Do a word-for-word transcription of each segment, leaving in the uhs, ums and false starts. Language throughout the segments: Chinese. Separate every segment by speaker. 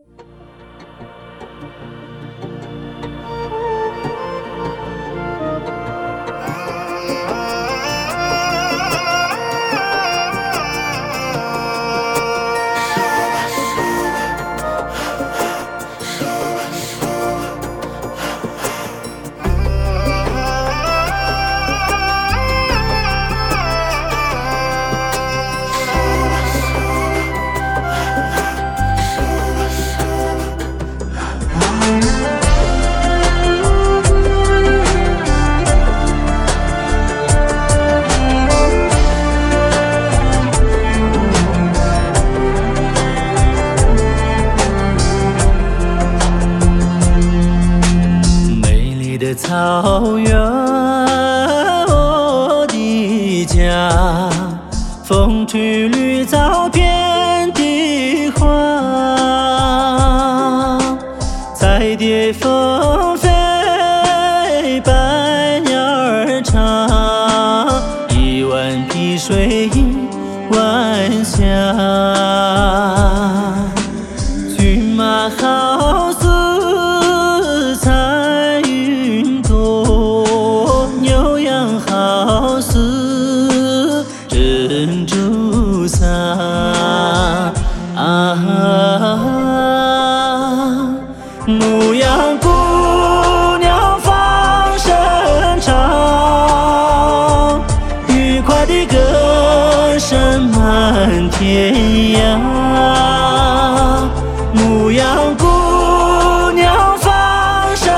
Speaker 1: 草原，我的家，风吹绿草遍地花，彩蝶纷飞，百鸟儿唱，一湾碧水映晚霞，骏马好似彩云朵，牛羊好似珍珠撒，啊，牧羊姑娘放声唱，愉快的歌声满天涯。牧羊姑娘放声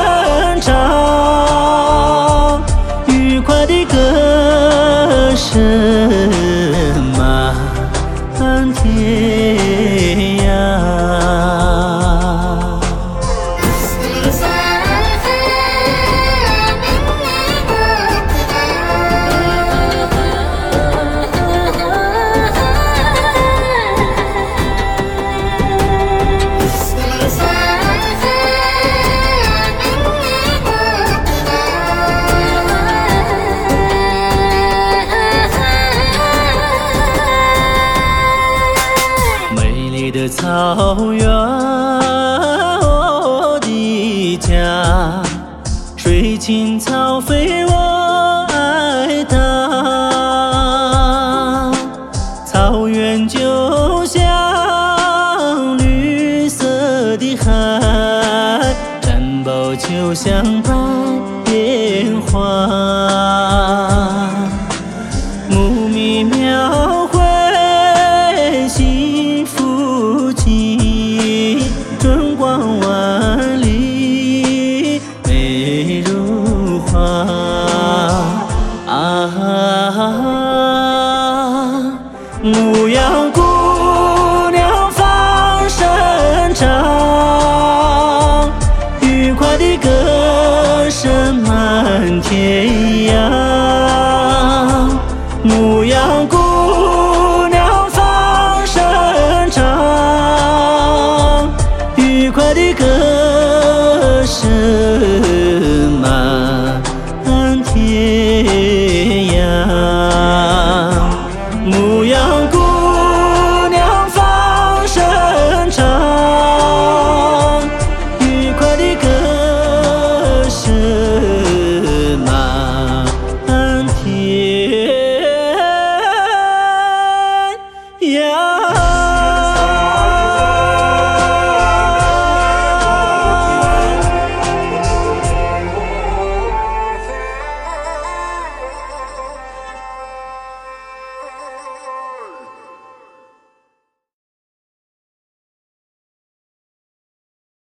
Speaker 1: 唱，愉快的歌声满天涯。草原，我的家，水青草飞我爱它。草原就像绿色的海，山包就像白